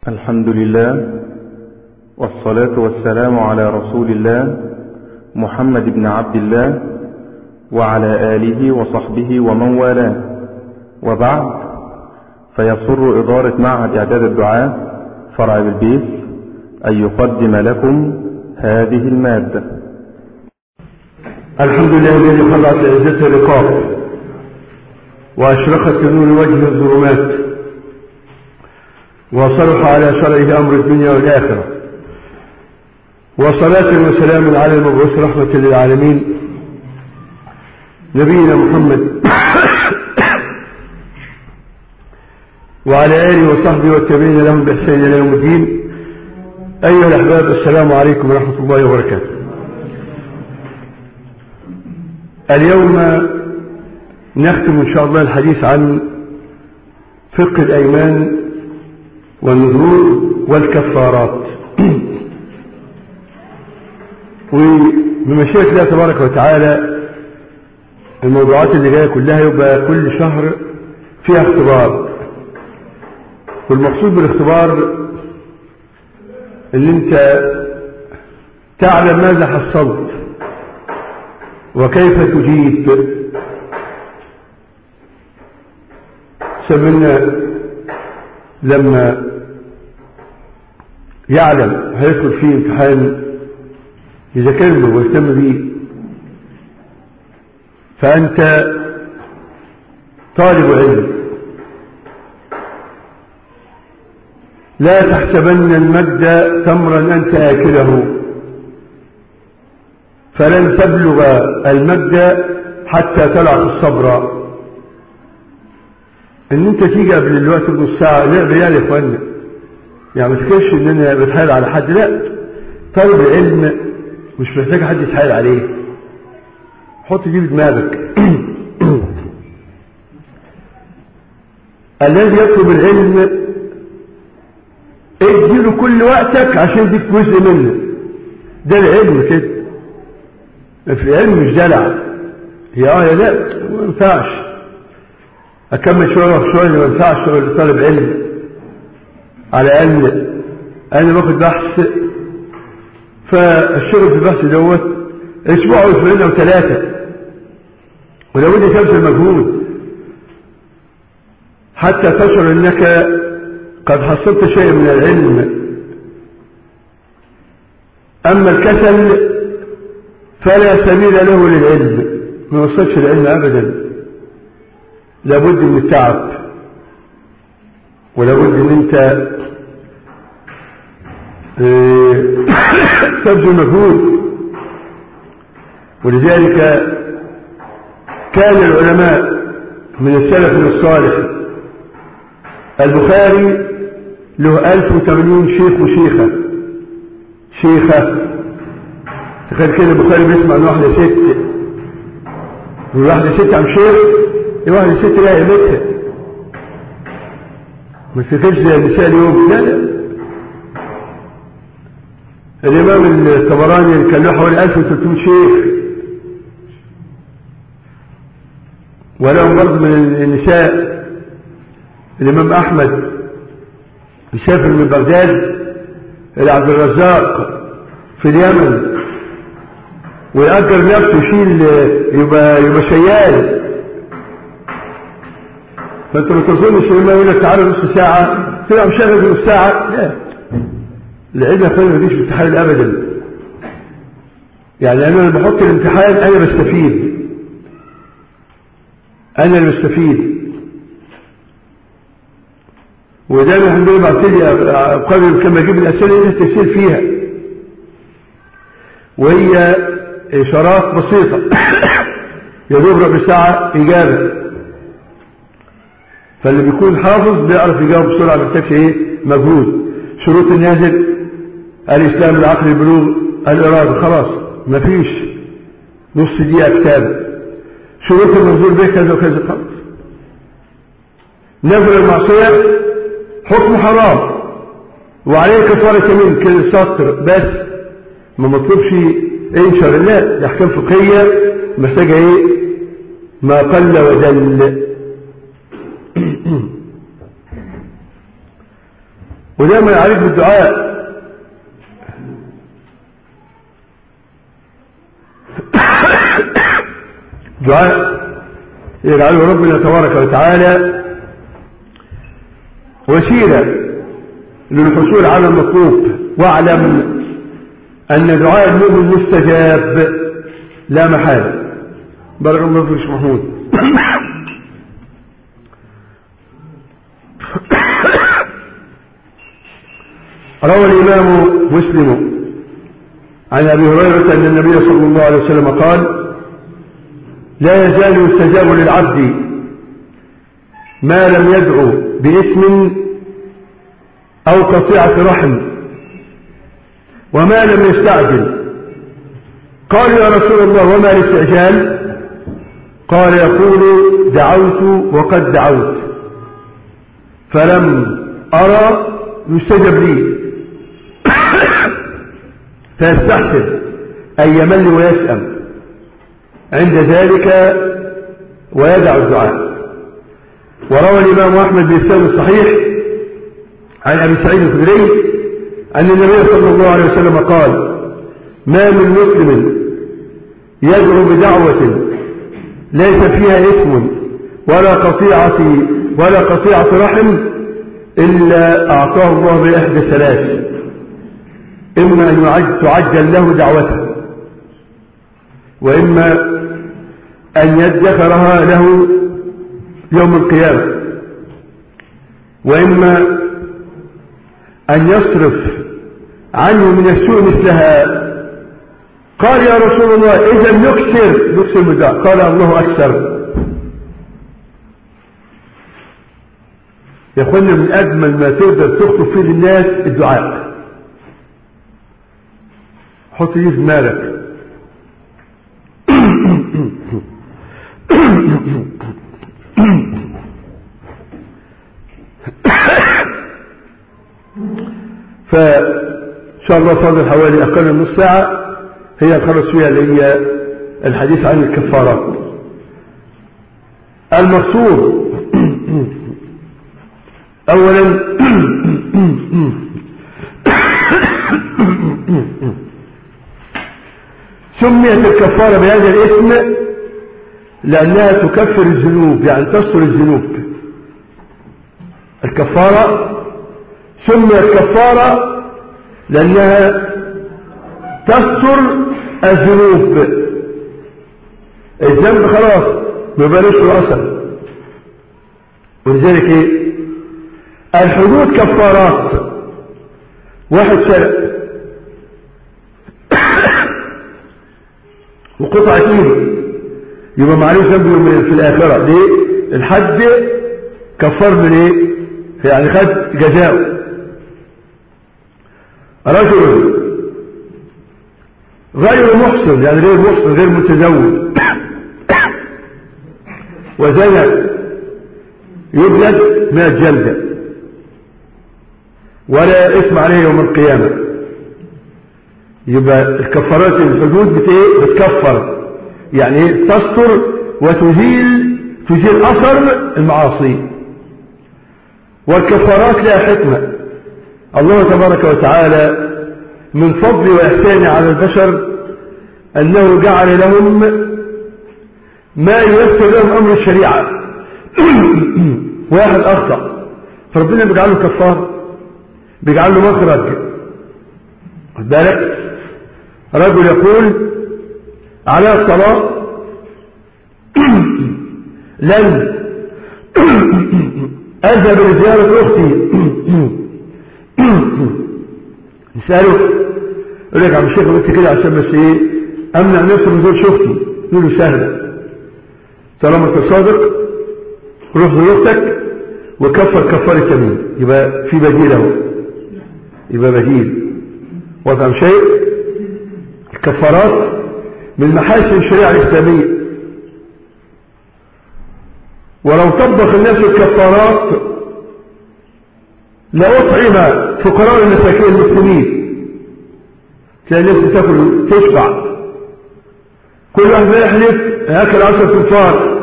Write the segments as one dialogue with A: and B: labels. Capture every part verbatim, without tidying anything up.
A: الحمد لله والصلاة والسلام على رسول الله محمد بن عبد الله وعلى آله وصحبه ومن والاه، وبعد، فيسر إدارة معهد إعداد الدعاة فرع بالبيت أن يقدم لكم هذه المادة.
B: الحمد لله الذي خلعت عزة الرقاب وأشرقت نور وجه الظلمات وصلح على شرعه أمر الدنيا والآخرة، وصلاة وسلام على المبعوث رحمة للعالمين نبينا محمد وعلى آله وصحبه والتابعين لهم بإحسان إلى يوم الدين. أيها الأحباب، السلام عليكم ورحمة الله وبركاته. اليوم نختم إن شاء الله الحديث عن فقه الأيمان والنذور والكفارات، وبمشيئة الله تبارك وتعالى الموضوعات اللي جاية كلها يبقى كل شهر فيها اختبار، والمقصود بالاختبار ان انت تعلم ماذا حصلت وكيف تجيب. سمعنا لما يعلم هيدخل فيه امتحان يذاكر له ويهتم بيه، فأنت طالب علم لا تحسبن المجد تمرا أنت آكله، فلن تبلغ المجد حتى تلعب الصبر. ان انت تيجي قبل الوقت بنص ساعه لا ريال يا اخوانا، يعني ما تفكرش ان انا بتحايل على حد، لا، طالب العلم مش محتاج حد يتحايل عليه، حط دي بدماغك. الذي يطلب العلم اديله كل وقتك عشان يديك جزء منه، ده العلم كده. في العلم مش دلع، يا اه يا لا، ما ينفعش اكمل شويه وشويه، ما ينفعش طالب علم على الاقل. انا باخد بحث، فالشغل في البحث دوت اسبوع واسبوعين او ثلاثه، ولو بدي تبذل مجهود حتى تشعر انك قد حصلت شيء من العلم. اما الكسل فلا سبيل له للعلم، ما يوصلش العلم ابدا. لابد من التعب، ولابد ان انت تبذل مجهود. ولذلك كان العلماء من السلف الصالح، البخاري له ألف وثمانين شيخ وشيخة شيخة تخيل كده البخاري بيسمع عن واحدة ست، والواحدة ست عم شيخ، واحدة ست لها قيمتها، ما تفتكرش زي النساء اليوم، لا لا. الإمام الطبراني كان له حوالي ألف وثلاثمائة شيخ، ولهم برضه من النساء الإمام أحمد يسافر من بغداد إلى عبد الرزاق في اليمن ويأجر نفسه يشيل، يبقى يبقى شيال. فانت ما تظنش لما يقول لك تعالى نص ساعه تبقى مشغل نص ساعه، لا، العلم فين ما يجيش بالتحايل ابدا. يعني انا لما بحط الامتحان انا بستفيد، انا اللي بستفيد. ودايما الحمد لله بعتلي قبل كما اجيب الاسئله اللي التفسير فيها، وهي اشارات بسيطه يا دوب ربع ساعه اجابه. فاللي بيكون حافظ بيعرف يجاوب بسرعه، ما بيحتاجش ايه مجهود. شروط النازل، الاسلام، العقل، البلوغ، الاراده، خلاص مفيش نص دقيقه كتابه. شروط المنظور به كذا وكذا، خلاص. نزل المعصيه حكم حرام وعليه كفاره يمين، كل سطر بس، ما مطلوبش ايه ان شاء الله، ده احكام فقهيه محتاجه ايه ما قل ودل. ودايما يعرف بالدعاء. دعاء يجعله ربنا تبارك وتعالى وسيلة للحصول على المطلوب. واعلم أن دعاء المؤمن مستجاب لا محالة. بارك الله فيك محمود. روى الإمام مسلم عن أبي هريرة أن النبي صلى الله عليه وسلم قال: لا يزال يستجاب للعبد ما لم يدعو باسم أو قطيعة رحم وما لم يستعجل. قال: يا رسول الله وما الاستعجال؟ قال: يقول: دعوت وقد دعوت فلم أرى يستجب لي فيستحسن أن يمل ويسأم عند ذلك ويدع الدعاء. وروى الإمام أحمد بإسناد الصحيح عن أبي سعيد الخدري أن النبي صلى الله عليه وسلم قال: ما من مسلم يدعو بدعوة ليس فيها اسم ولا قطيعة ولا قطيعة رحم إلا أعطاه الله بإحدى ثلاث: إما أن تعجل له دعوته، وإما أن يدخرها له يوم القيامة، وإما أن يصرف عنه من السوء مثلها. قال: يا رسول الله إذا نكسر نكسر بالدعاء. قال: الله أكثر. يا أخوانا من أجمل ما تقدر تخطب فيه للناس الدعاء. حط دي في دماغك. فإن شاء الله فاضل حوالي أقل من نص ساعة هي الخلص فيها اللي هي الحديث عن الكفارات. المقصود أولا سميت الكفارة بهذا الاسم لأنها تكفر الذنوب، يعني تستر الذنوب. الكفارة سميت كفارة لأنها تستر الذنوب. الذنب خلاص ما بلاش الأثر. ولذلك ايه الحدود كفارات. واحد سرق وقطع ايده يبقى معلوش ذنب في الآخرة. ليه؟ الحد كفر من ايه؟ يعني خد جزاؤه. رجل غير محسن، يعني غير محسن غير متزوج وزنى يجلد مئة جلدة ولا اسم عليه يوم القيامة. يبقى الكفارات الحدود بتكفر، يعني تستر وتزيل تزيل أثر المعاصي. والكفارات لها حكمة. الله تبارك وتعالى من فضل وإحسانه على البشر أنه جعل لهم ما ييسر لهم أمر الشريعة. واحد أخطأ فربنا بيجعل له كفارة، بيجعل له مخرج. خد بالك، رجل يقول على الطلاق لن أذهب لزيارة أختي. نسأله يقول لك عم الشيخ قلت كده عشان بس ايه امنع نفسي من زور شختي. يقول له سهله، طالما انت صادق روح لاختك وكفر كفاره يمين، يبقى في بديل اهو، يبقى بديل. وضع شيء الكفارات من محاسن الشريعه الاسلاميه. ولو طبق الناس الكفارات لأطعم فقراء المساكين المسلمين. تلاقي الناس بتاكل تشبع، كل واحد يحلف ياكل عشر تنفار،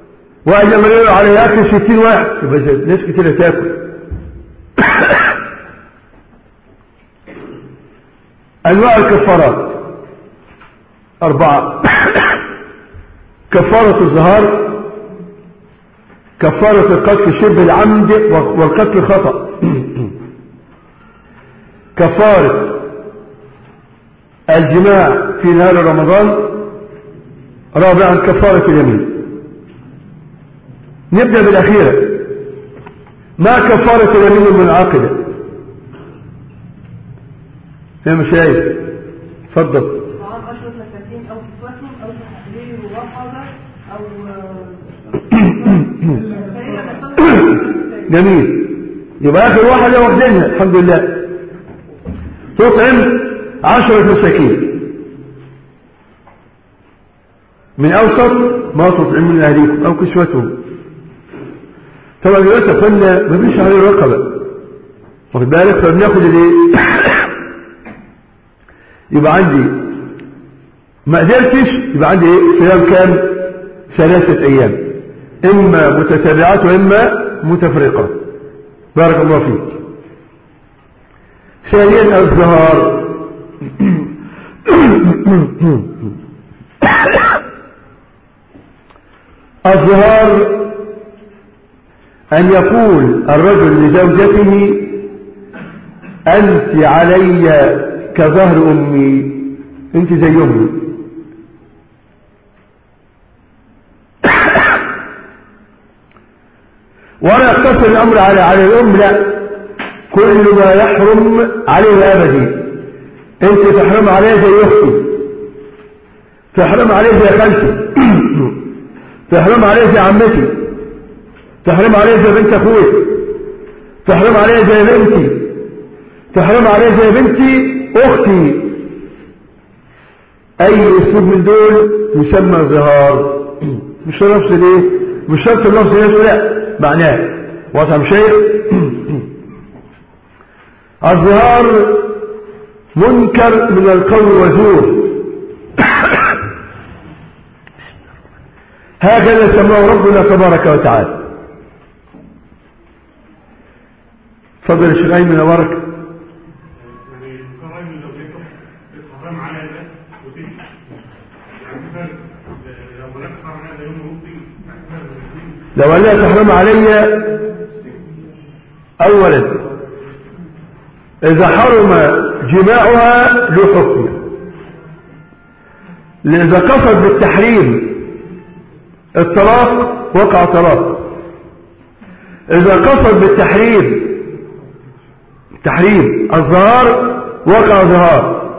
B: واحد لما يقول عليه ياكل ستين واحد، يبقى ناس كتير تاكل. أنواع الكفارات أربعة. كفارة الظهار، كفارة القتل شبه العمد والقتل خطأ، كفارة الجماع في نهار رمضان، رابعا كفارة اليمين. نبدأ بالأخيرة. ما كفارة اليمين المنعقدة؟ يا مشايخ تفضل. جميل. يبقى آخر واحدة واخدينها الحمد لله. تطعم عشرة مساكين من أوسط ما تطعم من أهليكم أو كسوتهم. طبعا دلوقتي قلنا مفيش عليه رقبة، واخد بالك؟ فبناخد الايه؟ يبقى عندي ما قدرتش يبقى عندي ايه؟ صيام كام؟ ثلاثة أيام، إما متتابعات وإما متفرقات. بارك الله فيك. ثانيا الظهار. الظهار أن يقول الرجل لزوجته أنت علي كظهر أمي، أنت زي أمي. ولا يقتصر الأمر على على الأم، لا، كل ما يحرم عليه أبدي. أنت تحرم عليه زي أختي، تحرم عليه زي خالتي، تحرم عليه زي عمتي، تحرم عليه زي بنت أخوي، تحرم عليه زي بنتي، تحرم عليه زي بنتي أختي. أي أسلوب من دول يسمى ظهار. مش نفس الايه؟ مش شرط اللفظ نفسه، لا، معناه واضح مش شيء. الظهار منكر من القول وزور، هكذا سماه ربنا تبارك وتعالى. تفضل يا شيخ ايمن وبارك. لو قال لها تحرم علي، اولا اذا حرم جماعها له حكم، اذا قصد بالتحريم الطلاق وقع طلاق، اذا قصد بالتحريم تحريم الظهار وقع ظهار.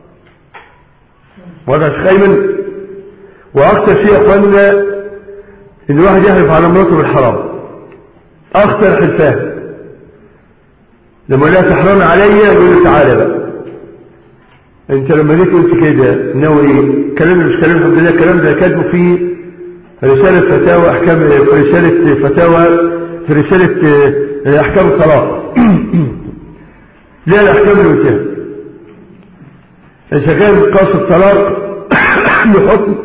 B: وهذا شيخ ايمن. واكثر شيء اخواننا ان الواحد يحلف على مراته بالحرام، اخطر حلفان. لما لا تحرم علي يقول له تعالى بقى، انت لما جيت قلت كده ناوي ايه؟ كلام مش كلام الحمد لله، الكلام ده كاتبه في رسالة فتاوى احكام، في رسالة فتاوى في رسالة احكام الطلاق. لا الاحكام اللي قلتها اذا كان قصد الطلاق بحكم،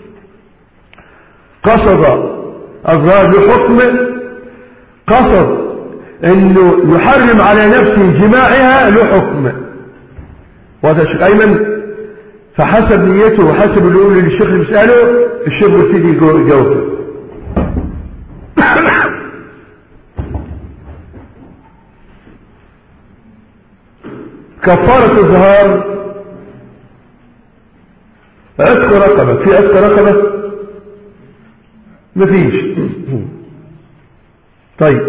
B: قصد الظهار بحكم، قصد انه يحرم على نفسه جماعها له حكم. وهذا الشيخ ايمن. فحسب نيته وحسب اللي يقول للشيخ اللي بيساله الشيخ يبتدي يجاوب. كفارة الظهار عتق رقبة. في عتق رقبة؟ مفيش. طيب.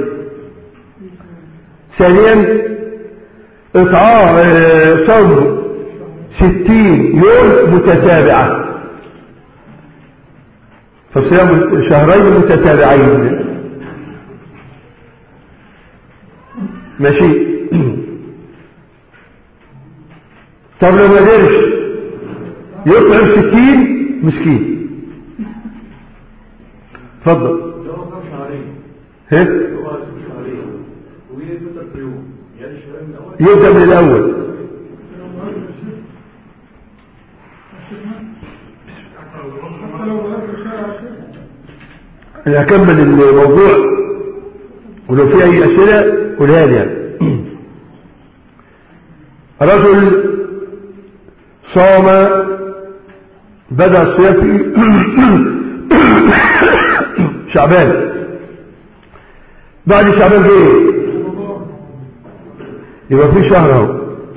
B: ثانيا اطعام صوم ستين يوم متتابعة، فصيام شهرين متتابعين. ماشي. طب لو ما قدرش يطعم ستين مسكين. اتفضل. ها؟ يبدأ من الأول. أنا أكمل الموضوع ولو في أي أسئلة قولها لي. يعني رجل صام بدأ الصيام في شعبان، بعد شعبان جه يبقى في شهر اهو،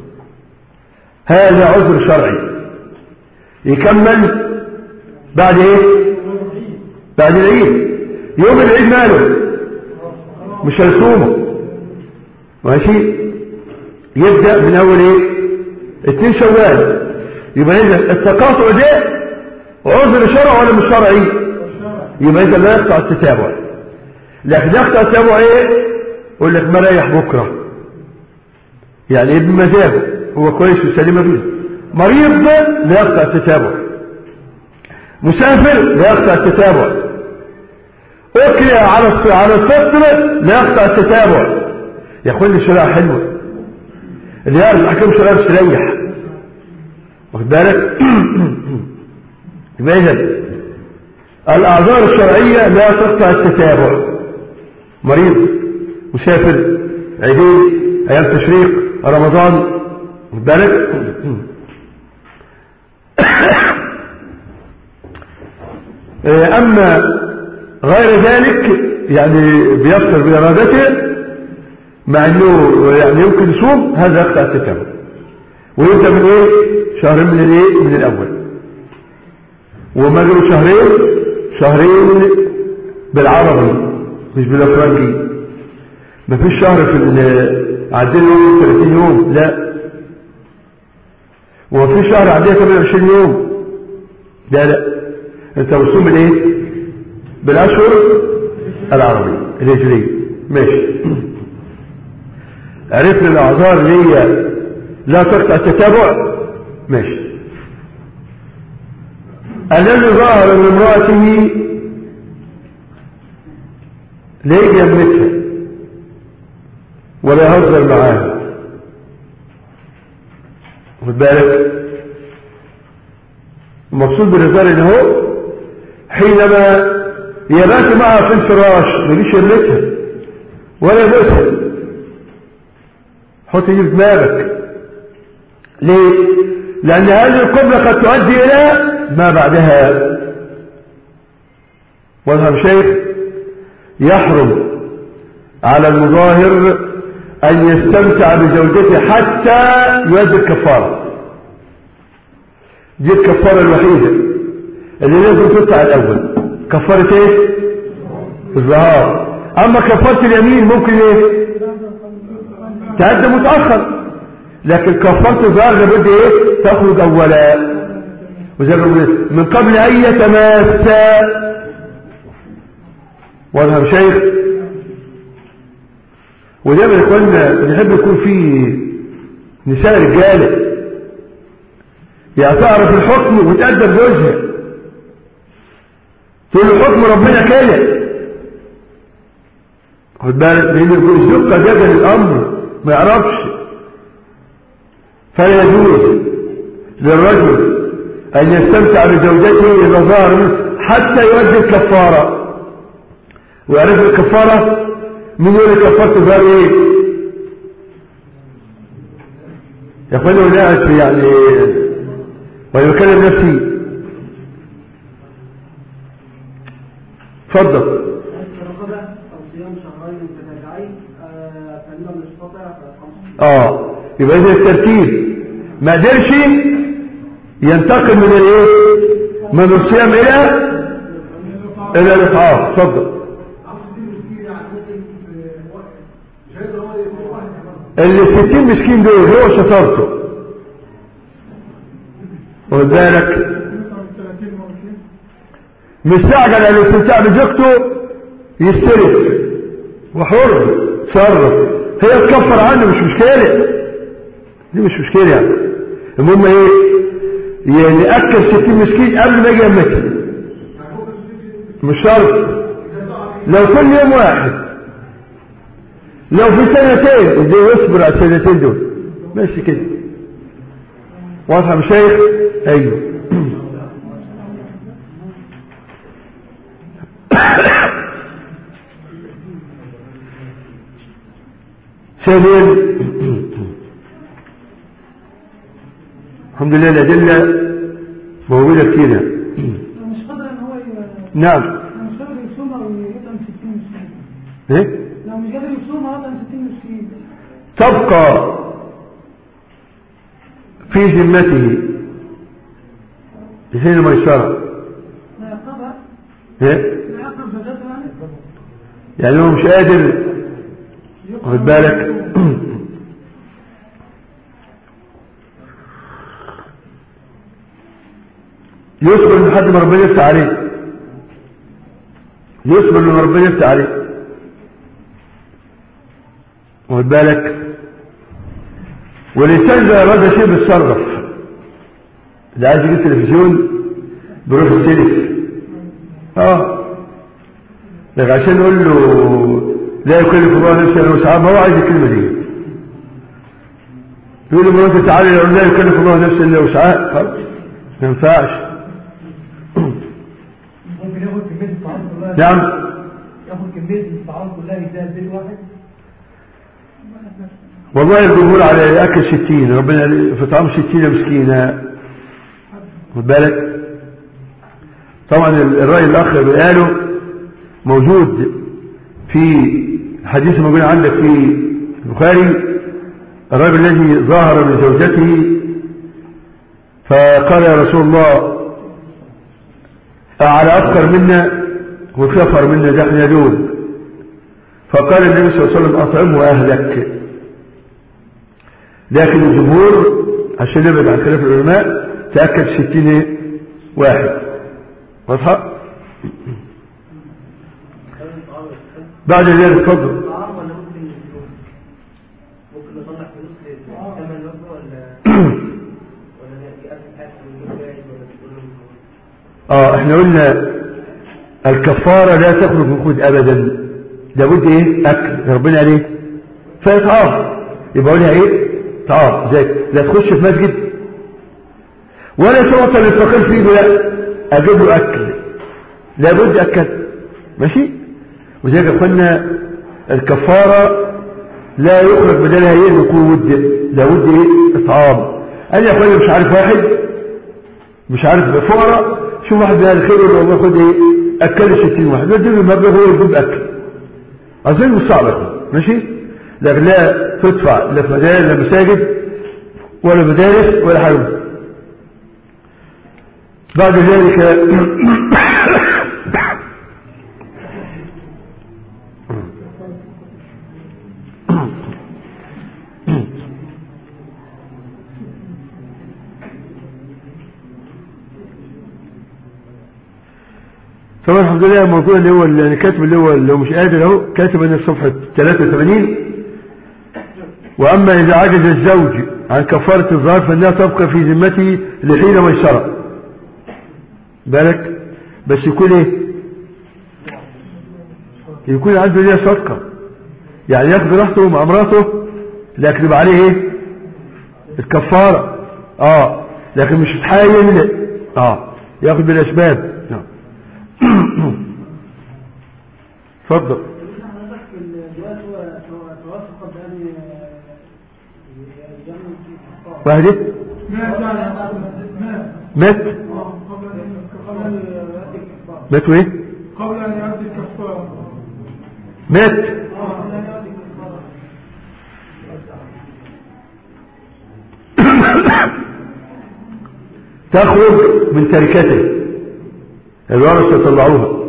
B: هذا عذر شرعي يكمل بعد ايه؟ بعد العيد. يوم العيد ماله؟ مش هيصومه، ماشي؟ يبدأ من اول ايه؟ اتنين شوال. يبقى اذا التقاطع ده عذر شرعي ولا مش شرعي؟ يبقى اذا لا يقطع التتابع. لكن يقطع التتابع ايه؟ يقول لك مريح بكره، يعني ابن مزاجه هو كويس وسليمه بيه. مريض لا يقطع التتابع، مسافر لا يقطع التتابع، اكل على على الفطر لا يقطع التتابع. يا اخواني الشريعه حلوه، اللي يعرف احكام الشريعه يستريح، واخد بالك؟ يبقى اذا الاعذار الشرعيه لا تقطع التتابع، مريض، مسافر، عيدين، ايام تشريق، رمضان، واخد بالك؟ اما غير ذلك يعني بيفطر بارادته مع انه يعني يمكن يصوم، هذا يقطع التتابع. ويبدا من ايه؟ شهرين من الايه؟ من الاول. وما قالوا شهرين، شهرين بالعربي مش بالافرنجي. ما فيش شهر في عدين يوم ثلاثين يوم، لا. وما فيش شهر عدين ثمانية وعشرين يوم، لا لا. انت بتصوم بالايه؟ بالاشهر العربي الهجري، ماشي. عرفنا الاعذار اللي هي لا تقطع التتابع، ماشي. الذي ظهر من امرأته لا يجي يملكها ولا يهزر معاها، خد بالك؟ المقصود بالرجال ان هو حينما يبات معها في الفراش ما يجيش يملكها ولا يبوسها. حط دي في دماغك. ليه؟ لأن هذه القبلة قد تؤدي إلى ما بعدها. واضح شيخ؟ يحرم على المظاهر أن يستمتع بزوجته حتى يؤدي الكفارة. دي الكفارة الوحيدة اللي لازم تطلع الأول. كفارة ايه؟ الظهار. أما كفارة اليمين ممكن ايه؟ تأدى متأخر، لكن كفارة الظهار لابد ايه؟ تخرج أولا، وزي ما قلت من قبل أن يتماسى. واضح شيخ؟ ودايما يا اخوانا بنحب يكون في نساء رجاله يعني تعرف الحكم وتأدب جوزها، تقول له حكم ربنا كده، خد بالك، لان الزوج قد يجهل الامر ما يعرفش. فلا يجوز للرجل ان يستمتع بزوجته اذا ظهر حتى يؤدي الكفاره. ويعرف الكفاره من يقول كفاره الظهر ايه يا اخوانا؟ ونقعد في يعني وانا بكلم نفسي. اتفضل. اه يبقى اذا الترتيب ما قدرش ينتقل من الايه؟ من الصيام الى الى الاطعام. اتفضل. اللي ستين مسكين دول هو شطارته، واخد بالك؟ مستعجل على الاستمتاع بزوجته يستلف وحر تصرف، هي تكفر عنه مش مشكله، دي مش مشكله يعني. المهم ايه؟ يعني اكل ستين مسكين قبل ما يجي يمتها، مش شرط. لو كل يوم واحد، لو في سنتين ودي يصبر على السنتين دول، ماشي كده. واضح يا شيخ؟ ايوه. ثانيا الحمد لله الأدلة موجودة كتير.
C: مش قادر ان هو ي...
B: نعم.
C: لو مش قادر يصوم او يطعم ستين مسكين.
B: ايه؟
C: لو مش قادر يصوم او يطعم ستين مسكين
B: تبقى في ذمته حين ميسرة.
C: لا يقرأ.
B: ايه؟
C: لا يقرأ زوجته يعني.
B: يعني هو مش قادر، خد بالك. يصبر لحد ما ربنا يفتح عليه، يصبر لما ربنا يفتح عليه، خد بالك. والإنسان إذا أراد شيء بيتصرف، اللي عايز يجيب تلفزيون بيروح يستلف. اه لكن عشان نقول له لا يكلف الله نفسا الا وسعها، ما هو عايز الكلمه دي. يقول له ما انت تعالى لو لا يكلف الله نفسا الا وسعها، خلاص ما ينفعش.
C: ممكن ياخد كميه الطعام كلها.
B: نعم.
C: ياخد كميه الطعام كلها يديها لبيت واحد.
B: والله الجمهور على اكل ستين، ربنا في طعام ستين مسكينه، خد بالك. طبعا الرأي الآخر اللي قاله موجود في حديث موجود عندك في البخاري، الرجل الذي ظاهر من زوجته فقال يا رسول الله على أفقر منا وكفر منا ده احنا دول، فقال النبي صلى الله عليه وسلم أطعمه أهلك. لكن الجمهور عشان نبعد عن خلاف العلماء تأكد ستين واحد. واضحة؟ بعد ذلك اتفضل.
D: ممكن نطلع فلوس لثمن الوجبه ولا ولا نأكل اكل ونجيب جاهز ولا تقول
B: اه احنا قلنا الكفاره لا تخرج من خود ابدا، لابد ايه؟ اكل. ربنا قال ايه؟ فيطعام، يبقى قولها ايه؟ طعام. زي لا تخش في مسجد ولا تعطى للفقير فيه، لا اجيب له اكل، لابد اكل. ماشي. وزي قلنا الكفاره لا يخرج بدلها ايه؟ نقود، لابد ايه؟ اطعام. انا يا اخويا مش عارف واحد مش عارف فقراء، شوف واحد من الخير يقول والله خد ايه؟ اكل ستين واحد، ادي له المبلغ هو يجيب اكل. اظن مش صعب يا اخويا. ماشي. لكن لا تدفع لا في مدارس لا مساجد ولا مدارس ولا حاجه. بعد ذلك طبعا الحمد لله الموضوع اللي هو اللي كاتب اللي هو اللي هو مش قادر اهو كاتب ان الصفحه ثلاثة وثمانين. واما اذا عجز الزوج عن كفاره الظهر فانها تبقى في ذمته لحين ميسره. بالك بس يكون ايه؟ يكون عنده ليه صدقه، يعني ياخد راحته مع مراته لكن يبقى عليه ايه؟ الكفاره. اه لكن مش يتحايل، اه ياخد بالاسباب. اتفضل. واحد ايه؟ مات مات وايه؟
C: قبل ان يؤدي الكفاره.
B: مات. تخرج من تركته، الورثة يطلعوها،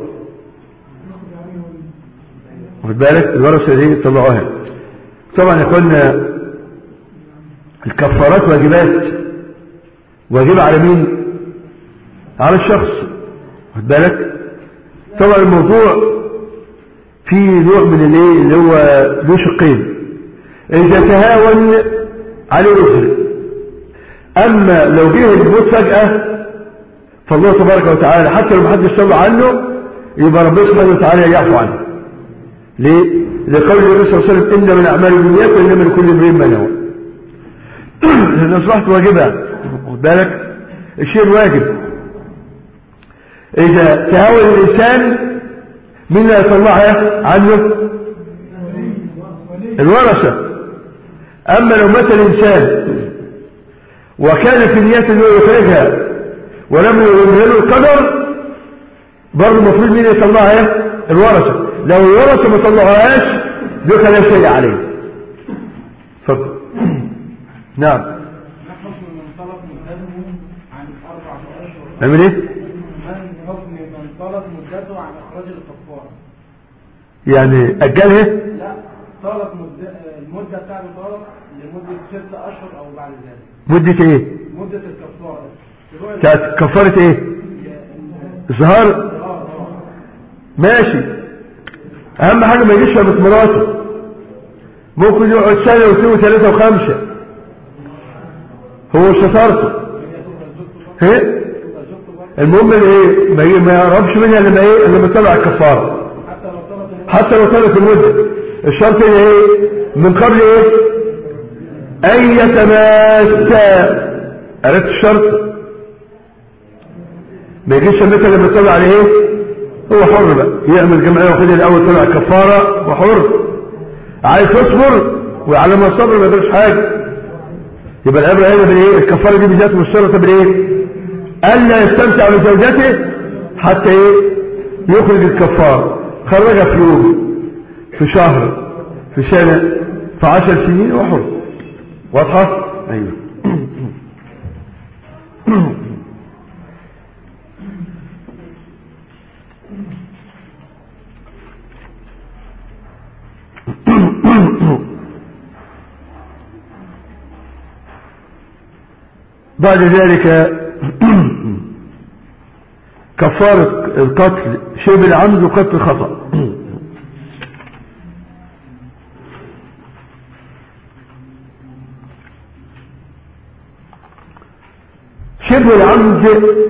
B: واخد بالك؟ الورثة دي يطلعوها. طبعا يا اخوانا الكفارات واجبات، واجب على مين؟ على الشخص، واخد بالك؟ طبعا الموضوع فيه نوع من الايه اللي هو له شقين. اذا تهاون عليه وزر، اما لو جه الموت فجأة فالله تبارك وتعالى حتى لو محدش صلى عنه يبقى ربنا سبحانه وتعالى يعفو عنه. ليه؟ لقول النبي صلى الله عليه وسلم انما الاعمال بالنيات وانما لكل امرئ ما نوى. لان اصبحت واجبه، خد بالك؟ الشيء الواجب اذا تهاون الانسان مين اللي يطلعها عنه؟ الورثه. اما لو مات الانسان وكان في نية انه يخرجها ولم يظهر القدر، برضه المفروض مين يطلعها؟ الورثة. لو الورثة ما طلعوهاش ذلك لا شيء عليه. اتفضل. نعم.
C: حكم من طلب مدته عن أربعة أشهر.
B: اعمل ايه؟
C: من حكم من طلب مدته عن إخراج الكفارة.
B: يعني أجلها؟
C: لا، طلب مدة المدة بتاعته طلب لمدة ستة أشهر أو بعد ذلك.
B: مدة ايه؟
C: مدة الكفارة.
B: كانت كفارة ايه؟ ظهر. ماشي. اهم حاجة ما يجيش في مراته، ممكن يقعد سنة واثنين وثلاثة وخمسة، هو شطارته. ايه المهم ايه؟ ما يقربش منها لما ايه؟ لما يطلع الكفارة، حتى لو طلعت المدة. الشرط ايه؟ من قبل ايه؟ ان يتماسى. عرفت الشرط؟ ما يجيش مثلا لما يطلع عليه ايه؟ هو حر بقى، يعمل جمعية وخدها الاول طلع كفارة وحر. عايز تصبر وعلى ما الصبر ما يدرش حاجة. يبقى العبرة هنا بالايه؟ الكفارة دي بذات مشترطة بالايه؟ الا يستمتع بزوجته حتى ايه؟ يخرج الكفارة. خرجها في يوم، في شهر، في سنة، في عشر سنين وحر. واضحة؟ ايوه. بعد ذلك كفارة القتل شبه العمد وقتل الخطأ. شبه العمد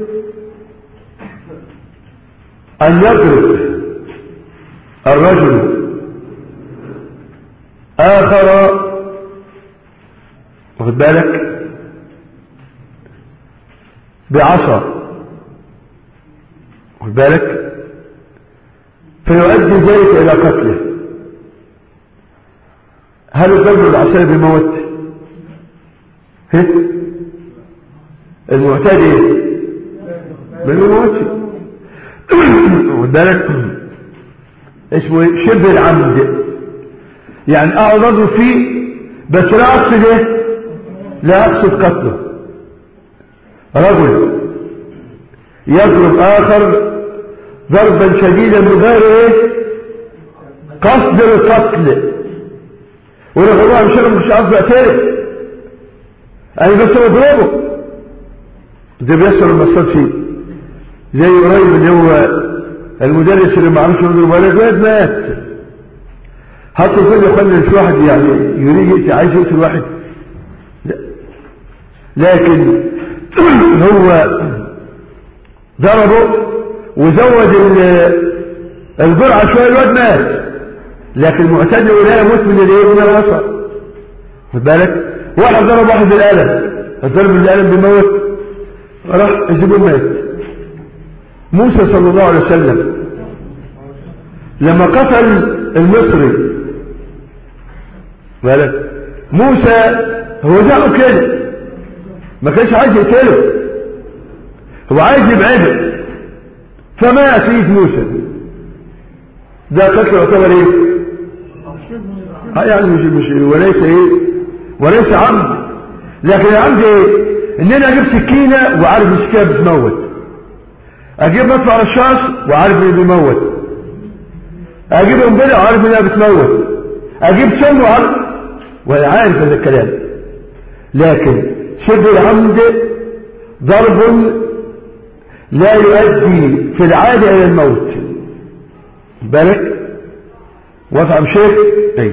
B: أن يضرب الرجل آخر، واخد بالك، بعصا، واخد بالك، فيؤدي ذلك إلى قتله. هل الضرب بالعصا بموت؟ المعتاد ايه؟ ما بيموتش. واخد بالك، اسمه شبه العمد، يعني اقعد اضرب فيه بس لا اقصد ايه؟ لا اقصد قتله. رجل يضرب اخر ضربا شديدا من غير ايه؟ قصد القتل، ويقول الله مش انا مش عارف اقتله، انا بس بضربه. ده بيحصل المصاد فيه، زي قريب اللي هو المدرس اللي ما عرفش يضرب ولا الواد مات. حتى كل يخلي في واحد يعني يريد يقتل، عايز يقتل واحد، لا، لكن هو ضربه وزود الجرعة شوية، الواد مات، لكن معتاد ولا يموت من الايه؟ من العصا. خد بالك، واحد ضرب واحد بالقلم، الضرب بالقلم بيموت، راح يجيبه مات. موسى صلى الله عليه وسلم لما قتل المصري، بالك، موسى هو جاءه كده، ما كانش عايز يقتله، هو عايز يبعده، فما أسيد موسى ده قتل يعتبر ايه؟ يعني مش مش وليس ايه؟ وليس عمد. لكن العمد ايه؟ ان انا اجيب سكينة وعارف السكينة بتموت، اجيب مدفع رشاش وعارف انه بيموت، اجيب قنبله وعارف انها بتموت، اجيب سم وعارف ولا عارف هذا الكلام. لكن شبه العمد ضرب لا يؤدي في العادة الى الموت. بالك وافهم شيء؟ اي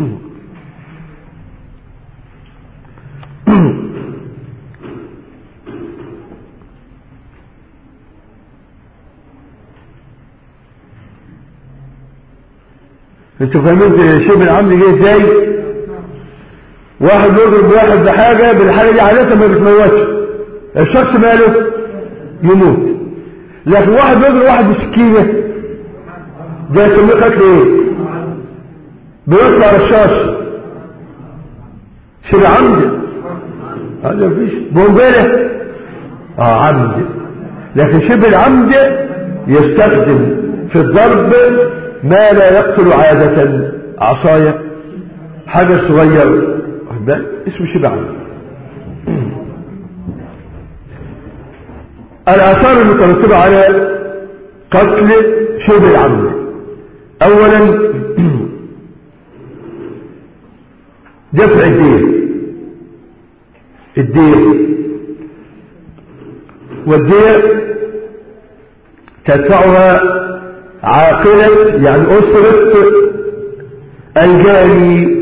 B: انتوا فاهمين شبه العمد جاي ازاي؟ واحد يضرب واحد بحاجة، بالحاجة دي عادة ما بتموتش، الشخص ماله يموت. لكن واحد يضرب واحد بسكينة، ده يسميه قتل ايه؟ بيطلع رشاش. شبه عمد هذا مفيش بنبله اه عمد. لكن شبه العمد يستخدم في الضرب ما لا يقتل عادة، عصاية حاجة صغير اسمه شبه عمد. الآثار المترتبة على قتل شبه العمد: أولا دفع الدية. الدية والدية تدفعها عاقلة يعني أسرة الجاني.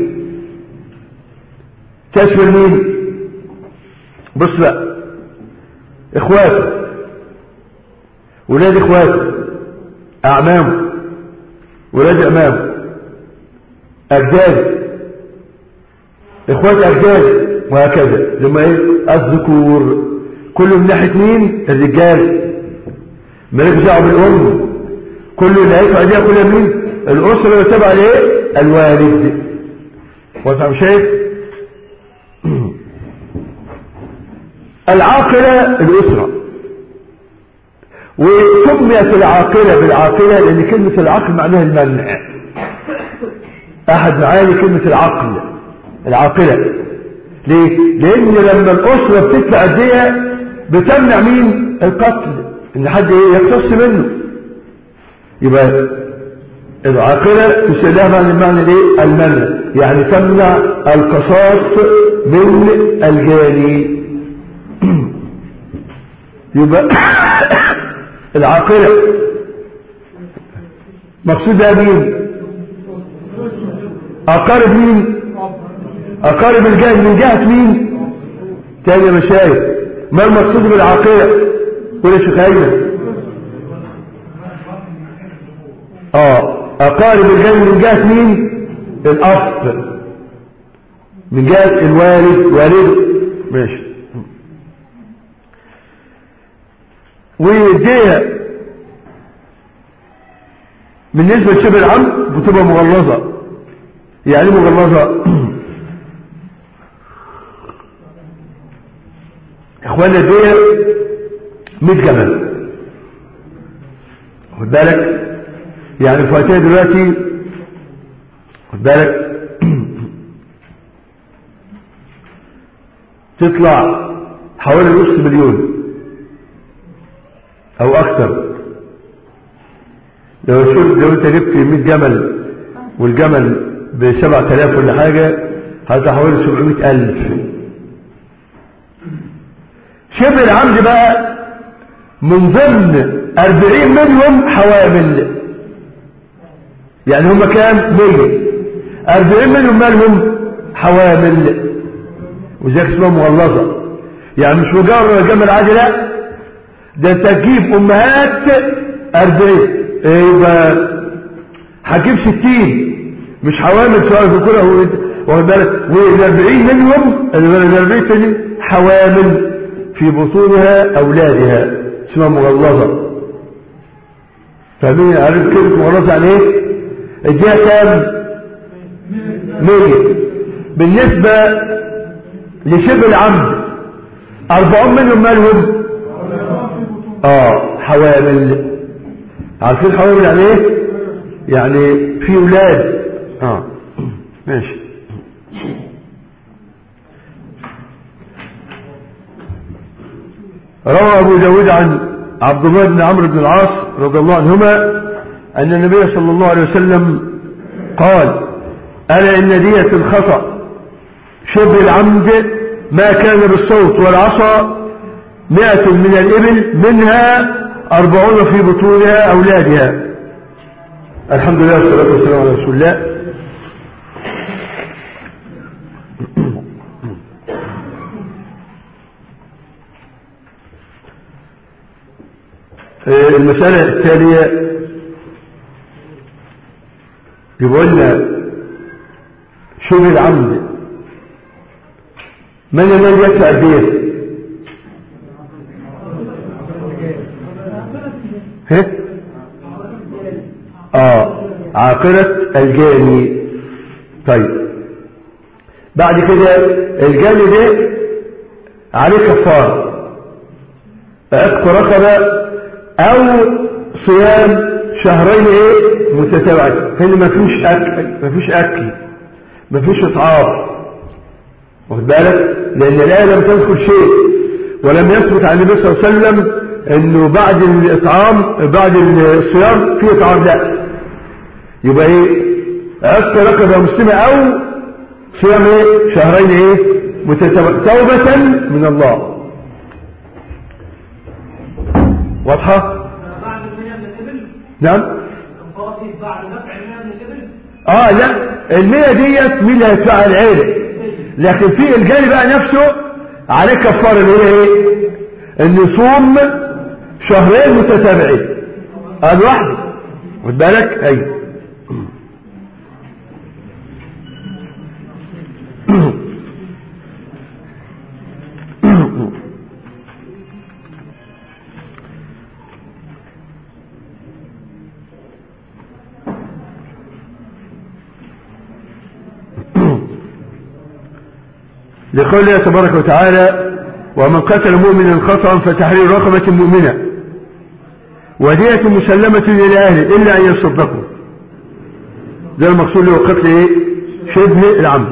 B: تشمل مين؟ بص بقى، اخواته، ولاد اخواته، اعمامه، ولاد اعمامه، اجداد، اخوات اجداد، وهكذا. لما ايه؟ الذكور كله من ناحيه مين؟ الرجال، مالك دعوه بالام، كله اللي هيدفع دي كلها مين؟ الاسره اللي تبع لايه؟ الوالد. وانت شايف العاقله الاسره، وسميت العاقله بالعاقله لان كلمه العقل معناها المنع. احد معاني كلمه العقل العاقله. ليه؟ لان لما الاسره بتدفع الدية بتمنع مين؟ القتل، ان حد ايه يقتص منه. يبقى العاقله تسلها عن المعنى الايه؟ المنع، يعني تمنع القصاص من الجاني. يبقى العاقله مقصود بها مين؟ اقارب مين؟ اقارب الجاني من جهه مين؟ تاني يا مشايخ، ما المقصود بالعاقله؟ قول يا شيخ ايمن. اه اقارب الجاني من جهه مين؟ الاب، من جهه الوالد، والده. ماشي. والدية بالنسبة لشبه العمد بتبقى مغلظة. يعني مغلظة اخوانا الدية مية جمل. خد بالك، يعني فواتيه دلوقتي خد بالك تطلع حوالي نص مليون او اكتر. لو شفت لو انت جبت مية جمل والجمل بسبعة آلاف ولا حاجة هذا حوالي سبعمائة ألف. شبه العمد بقى من ضمن أربعين منهم حوامل. يعني هم كام؟ مية. أربعين منهم مالهم حوامل، وذلك اسمها مغلظة. يعني مش مجرد جمل عادي، لا، ده انت تجيب امهات أربعين، يبقى هتجيب ستين مش حوامل سواء في كلها. واخد بالك؟ والأربعين منهم الأربعين حوامل في بطونها أولادها، اسمها مغلظة. فاهمين؟ عارف كلمة مغلظة يعني ايه؟ اديها كام؟ مية. بالنسبة لشبه العمد أربعون منهم مالهم اه حوامل. عارفين حوامل يعني ايه؟ يعني في اولاد. اه ماشي. روى ابو داود عن عبد الله بن عمرو بن العاص رضي الله عنهما ان النبي صلى الله عليه وسلم قال: الا ان دية الخطأ شبه العمد ما كان بالصوت والعصا مئة من الإبل، منها أربعون في بطونها أولادها. الحمد لله والصلاة والسلام على رسول الله. المسألة التالية يقول لنا شبه العمد من الذي يدفع الدية؟ ها؟ اه عاقلة الجاني. طيب بعد كده الجاني ده عليه كفارة عتق رقبة أو صيام شهرين ايه متتابعين. هنا ما فيش أكل ما فيش أكل ما فيش إطعام، واخد بالك؟ لأن الآية لم تذكر شيء ولم يثبت عن النبي صلى الله عليه وسلم إنه بعد الإطعام بعد الصيام في إطعام، لا. يبقى ايه عتق رقبة مسلمة أو صيام ايه شهرين ايه متتابعين توبة من الله. واضحة؟
C: بعد المية من الإبل.
B: نعم.
C: الكفارة بعد دفع المية من الإبل.
B: اه لا المية ديت مين اللي هيدفعها؟ العيلة. لكن في الجاني بقى نفسه عليه كفارة اللي هي ايه؟ ان يصوم شهرين متتابعين قال واحد. خد بالك؟ ايوه. لقوله تبارك وتعالى ومن قتل مؤمنا خطأ فتحرير رقبة مؤمنة ودية مسلمة إلى أهله إلا أن يصدقوا. ده المقصود له قتل إيه؟ شبه العمد.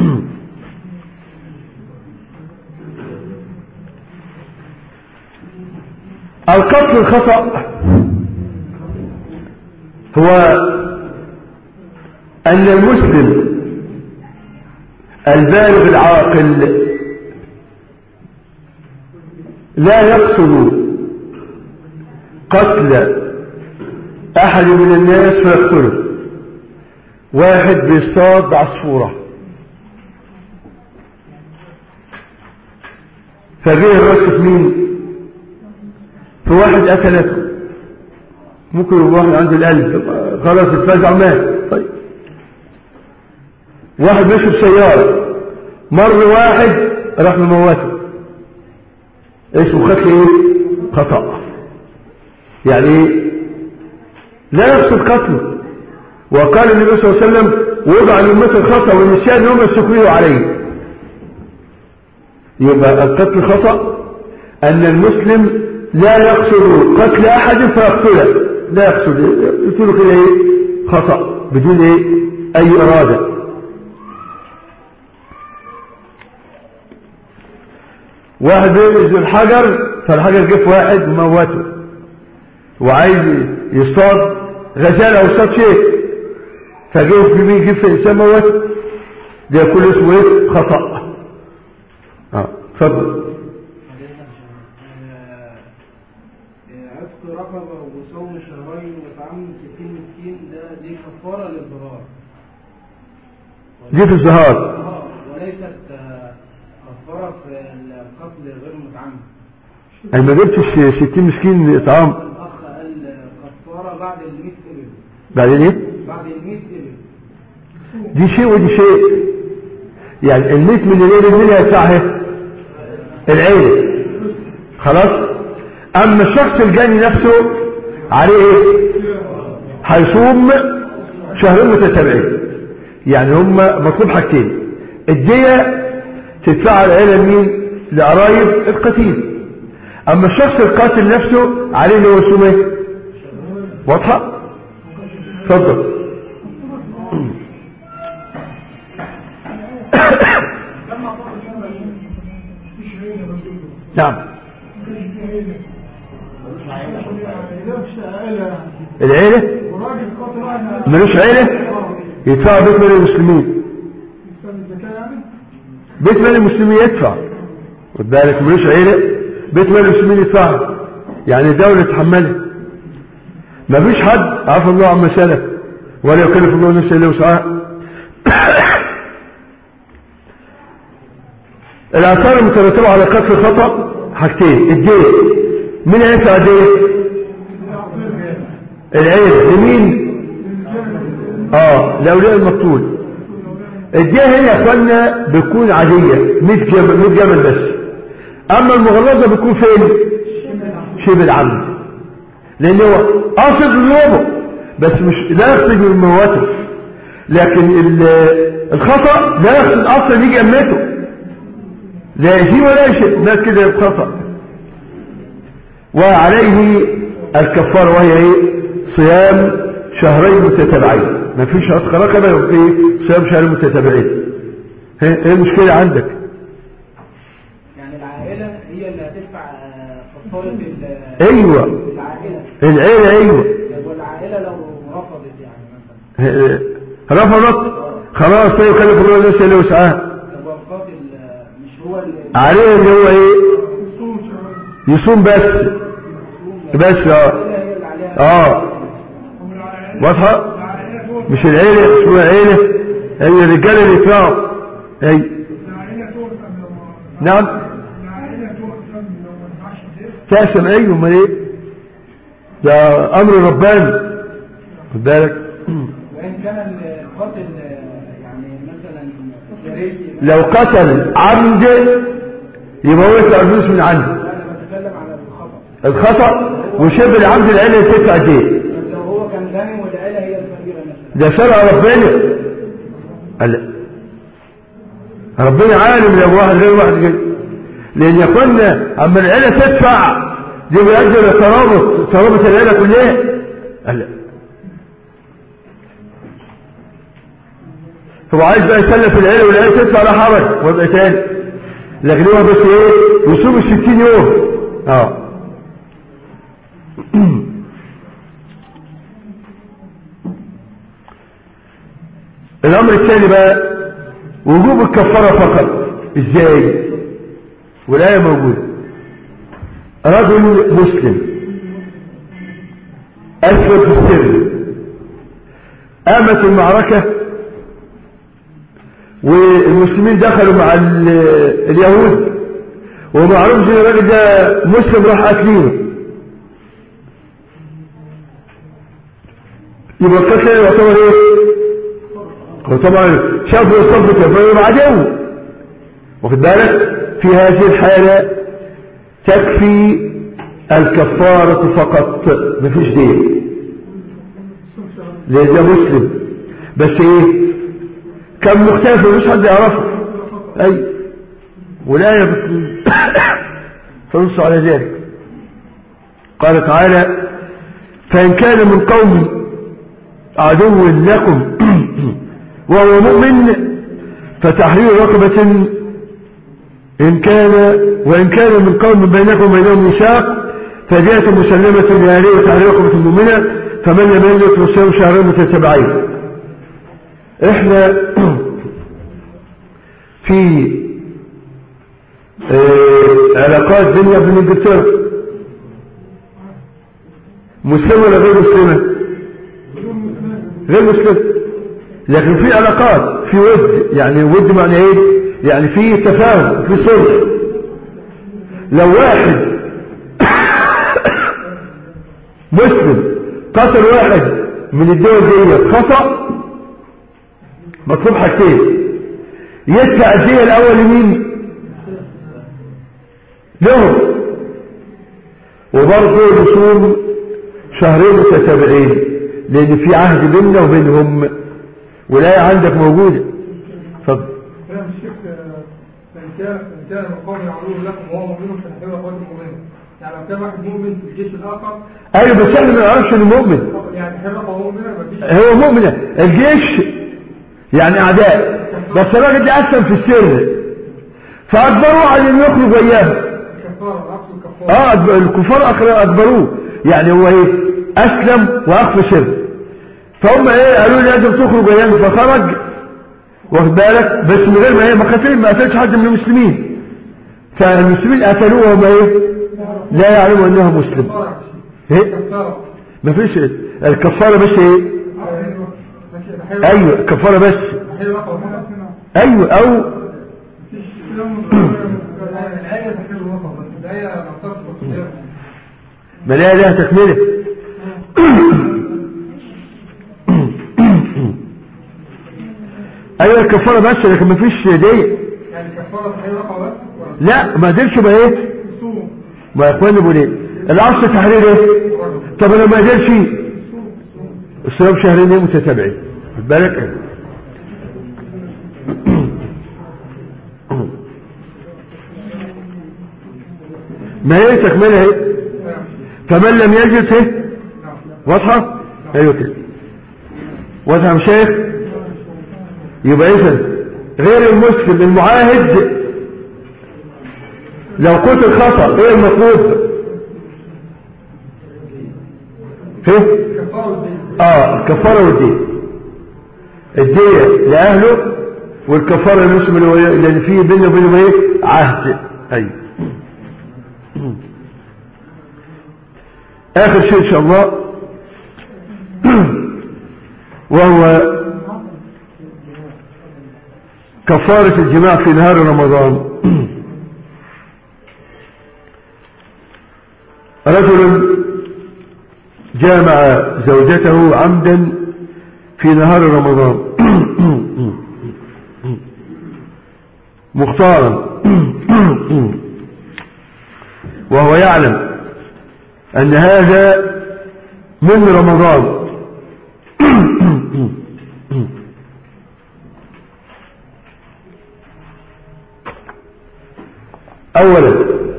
B: القتل الخطأ هو أن المسلم البالغ العاقل لا يقصد قتل أحد من الناس فيقتله. واحد بيصطاد عصفورة فجيه الرصف مين؟ في واحد قتلته، ممكن يبقى واحد عنده القلب خلاص اتفزع مات. طيب واحد ماشي بسيارة مر واحد راح مموته، اسمه قتل ايه؟ خطأ. يعني ايه؟ لا يقصد قتله. وقال النبي صلى الله عليه وسلم وضع لأمة الخطأ والنسيان يوم يستكبروا عليه. يبقى القتل خطأ أن المسلم لا يقصد قتل أحد فيقتله، لا يقصد يقتله كده ايه؟ خطأ بدون ايه؟ أي إرادة. واحد بينزل الحجر فالحجر جه في واحد وموته، وعايز يصطاد غزالة او يصطاد شيء فجه في مين يجيب في انسان موته، ده كله اسمه ايه؟ خطأ. اه اتفضل.
C: عتق رقبة وصوم شهرين وإطعام ستين مسكين ده دي كفارة للضرار.
B: دي في الزهاد
C: وليست كفارة في القتل غير متعمد.
B: انا ما جبتش ستين مسكين اطعام.
C: الاخ قال كفارة بعد الميت ابل.
B: بعد ايه؟
C: بعد الميت ابل.
B: دي شيء ودي شيء. يعني الميت من الابل مين هيدفعها؟ العيلة. خلاص. اما الشخص الجاني نفسه عليه ايه؟ هيصوم شهرين متتابعين. يعني هم مطلوب حاجتين، الدية تدفع العيلة مين؟ لقرايب القتيل. اما الشخص القاتل نفسه عليه اللي هو يصوم ايه؟ واضحة؟ اتفضل. نعم. العيلة ملوش عيلة يدفع بيت مال المسلمين. بيت مال المسلمين يدفع. خد بالك ملوش عيلة بيت مال المسلمين يدفع، يعني الدولة تحملها. مفيش حد عفى الله عما سلف ولا يكلف الله نفسا الا وسعها. الآثار المترتبة على قتل الخطأ حاجتين، الدين مين هيدفع الدين؟ العيلة لمين؟ اه لأولياء المقتول. الدين هنا يا اخوانا بتكون عادية مية جمل مية جمل بس. اما المغلظة بتكون فين؟ شبه العمد، لان هو قاصد ذنوبه بس مش لا يقصد من موته. لكن الخطأ لا يقصد اصلا يجي امته، لا يزيد ولا يشد الناس كده بخطأ. وعليه الكفارة وهي ايه؟ صيام شهرين متتابعين. ما فيش عتق رقبة يبقى صيام شهرين متتابعين. ايه المشكلة عندك؟
C: يعني العائلة هي اللي هتدفع كفارة
B: ايوه
C: العائلة
B: العيلة ايوه.
C: والعائلة لو رفضت يعني مثلا
B: رفضت خلاص لا يكلف الله نفسا الا وسعها.
C: مش هو اللي
B: عليه اللي هو ايه؟ يصوم بس بس اه اه واضحة. مش العيلة مش هو العيلة، هي الرجالة اللي يدفعوا. اي نعم تقسم. ايوه امال ايه؟ ده امر رباني خد بالك.
C: وان كان القاتل يعني مثلا
B: لو قتل عمد يبقى هو يدفع فلوس من عنده.
C: انا بتكلم على الخطأ
B: الخطأ وشبه العمد العيلة تدفع دي.
C: لو هو كان غني والعيلة هي الفقيرة مثلا
B: ده شرع ربنا. قال ربنا عالم لو واحد غير واحد غير، لان يكون اما العيلة تدفع دي بيؤدي لترابط ترابط العيلة كلها. قال هو عايز بقى يسلف العيلة والعيلة تدفع لا حرج ويبقى تاني، لكن هو بس ايه؟ يصوم الستين يوم. اه الامر الثاني بقى وجوب الكفارة فقط. ازاي؟ والآية موجودة. رجل مسلم أسود في السر، قامت المعركة والمسلمين دخلوا مع اليهود ومعروف ان الراجل ده مسلم راح قتلينه، يبقى القتل يعتبر ايه؟ وطبعا شافوا الصف كفايه بعدهم. واخد بالك؟ في هذه الحالة تكفي الكفارة فقط مفيش دين، لأن ده مسلم بس ايه؟ كان مختلف مش حد يعرفه. اي والآية فنص على ذلك. قال تعالى فإن كان من قوم عدو لكم وهو مؤمن فتحرير رقبة إن كان وإن كان من قوم بينكم وبينهم ميثاق فدية مسلمة لأهله وتحرير رقبة مؤمنة فمن لم يجد فصيام شهرين متتابعين. احنا في اه علاقات بيننا وبين انجلترا مسلمة ولا غير مسلمة؟ غير مسلمة، لكن في علاقات في ود. يعني ود معنى ايه؟ يعني في تفاهم في صلح. لو واحد مسلم قتل واحد من الدول دي خطأ مطلوب حاجتين: يدفع الدية الاول لمين؟ لهم، وبرضه يصوم شهرين متتابعين لان في عهد بيننا وبينهم والآية عندك موجودة. اتفضل.
E: فاهم الشيخ فإن كان فإن كان من قوم يعلون لكم وهو مؤمن فنحيوا أخوات المؤمنين. يعني لو كان واحد مؤمن في الجيش الآخر.
B: أيوة بس احنا ما نعرفش إنه مؤمن.
E: يعني حرقة مؤمنة مفيش.
B: هو مؤمن الجيش يعني أعداء، بس الراجل ده أسلم في السر فأجبروه على إنه يخرج وياهم.
E: الكفارة أقصد الكفارة.
B: اه الكفار أجبروه، يعني هو إيه؟ أسلم وأخفى سر، فهم إيه قالوا لي لازم تخرج وياهم فخرج. واخد بالك؟ بس من غير ما ايه ما قتل ما قتلش حد من المسلمين، فالمسلمين قتلوه وهم ايه لا يعلموا انه مسلم. ايه ما فيش الكفاره بس ايه؟ ايوه الكفاره بس. ايوه او ما لا لها تكمله. ايوه الكفاره بس لكن ما فيش دي.
E: يعني الكفاره تحرير رقبه بس؟
B: لا ما قدرش بقى ايه؟ ما يا اخواني بقول ايه؟ الاصل تحرير ايه؟ طب انا ما قدرش الصيام شهرين متتابعين خد بالك. ما هي تكملها اهي. فمن لم يجد اهي واضحة ايوه كده واضحة يا شيخ. يبقى اذا غير المسلم المعاهد لو قتل خطأ ايه المطلوب؟ ايه اه الكفارة والدين. الدية لأهله والكفارة المسلم اللي فيه بينه وبينه ايه عهد. ايوه اخر شيء ان شاء الله وهو كفارة الجماع في نهار رمضان. رجل جامع زوجته عمدا في نهار رمضان مختارا وهو يعلم أن هذا من رمضان أولا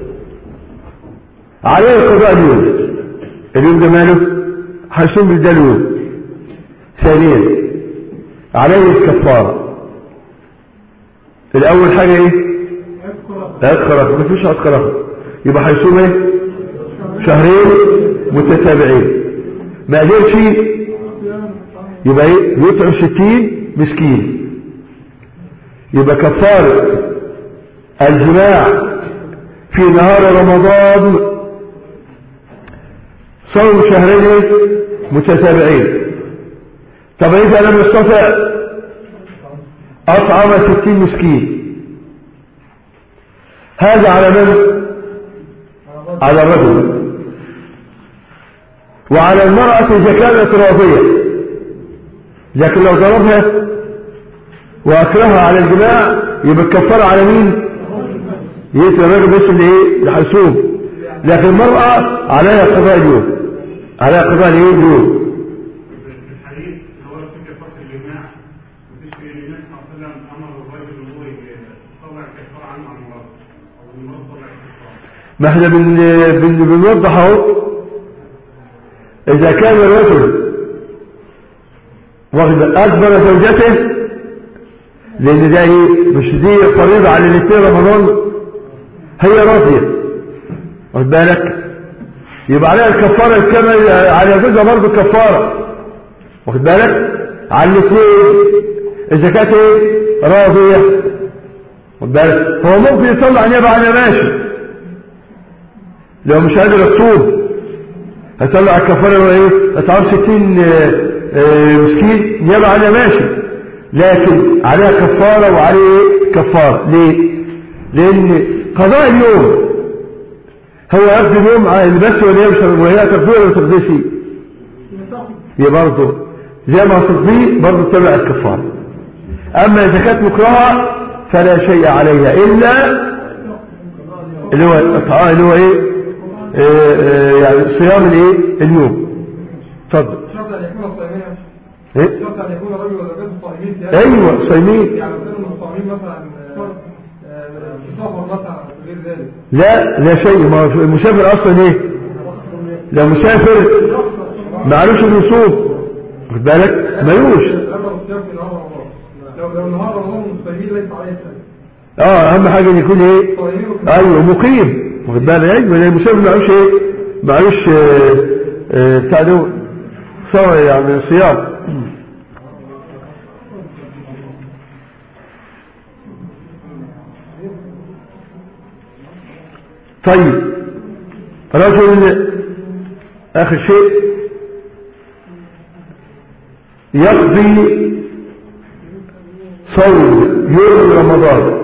B: عليه قضاء اليوم. اليوم ده ماله هيصوم بالده اليوم. ثانيا عليه الكفارة. الأول حاجة ايه أذكره مفيش أذكره يبقى هيصوم ايه شهرين متتابعين. ما قدرش يبقى ايه يطعم ستين مسكين. يبقى كفارة الجماع في نهار رمضان صوم شهرين متتابعين. طب إذا لم يستطع أطعم ستين مسكين. هذا على من؟ على الرجل. وعلى المرأة إذا كانت راضية، لكن لو ضربها وأكرهها على الجماع يبقى الكفارة على مين؟ يبقى الرجل بس اللي ايه اللي هيصوم. لكن المرأة عليها قضاء اليوم، عليها قضاء الايه اليوم.
F: الحديث هو في كفارة الجماع مفيش في النبي صلى الله عليه وسلم امر الرجل ان هو يطلع الكفارة عنه عن مراته او المرأة تطلع الكفارة.
B: ما احنا بن بن بنوضح اهو. اذا كان الرجل واخد اكبر زوجته، لان ده ايه مش دي فريضة على الاثنين رمضان، هي راضية واخد بالك، يبقى عليها الكفارة الكامل على جوزها برضه الكفارة واخد بالك على الاثنين اذا كانت ايه راضية واخد بالك. هو ممكن يطلع نيابة عنها ماشي، لو مش قادر يصوم هيطلع الكفارة اللي هو ايه اطعام ستين مسكين نيابة عنها ماشي، لكن عليها كفارة وعليه كفارة. ليه؟ لان قضاء اليوم هو يقضي اليوم بس ولا يمشي وهي تقضيه ولا تقضيه فيه، هي برضه زي ما تقضيه برضه تبع الكفارة. اما اذا كانت مكرهة فلا شيء عليها الا اللي هو اللي هو ايه, إيه يعني صيام الايه اليوم. اتفضل.
E: شرط ان يكون صائمين
B: ايه
E: شرط ان يكون الرجل وزوجته صائمين.
B: ايوه صايمين.
E: يعني لو كانوا صائمين مثلا في سفر مثلا غير ذلك
B: لا لا شيء. ما المسافر اصلا ايه لو مسافر معلوش انه يصوم خد بالك ملوش.
E: لو لو نهار رمضان مستحيل ليس عليه شيء.
B: اه اهم حاجه ان يكون ايه ايوه مقيم واخد بالك. ايوه المسافر معلوش ايه معلوش بتاع ده صار يعني صيام. طيب رجل اخر شيء يقضي صوم يوم رمضان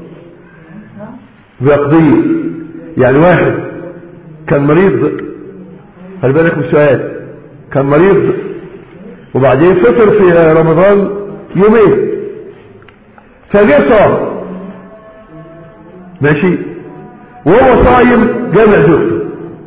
B: ويقضيه. يعني واحد كان مريض، خلي بالك من السؤال، كان مريض وبعدين فطر في رمضان يومين فجاء صام ماشي، وهو صايم جامع زوجته.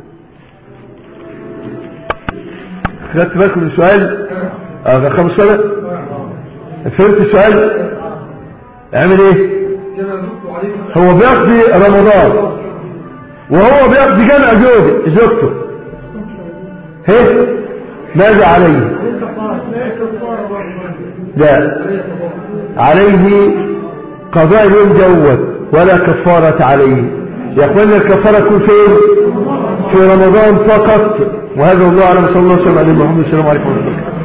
B: خدت بالكم من السؤال؟ اه خمس سنة فهمت السؤال؟ اعمل ايه؟ هو بيقضي رمضان وهو بيقضي جمع زوجته زوجته هي ماذا عليه؟ لا عليه قضاء اليوم دوت ولا كفارة عليه. يا اخوانا الكفارة تكون فين؟ في رمضان فقط. وهذا الله اعلم. صلى الله عليه وسلم على محمد. السلام عليكم ورحمة الله.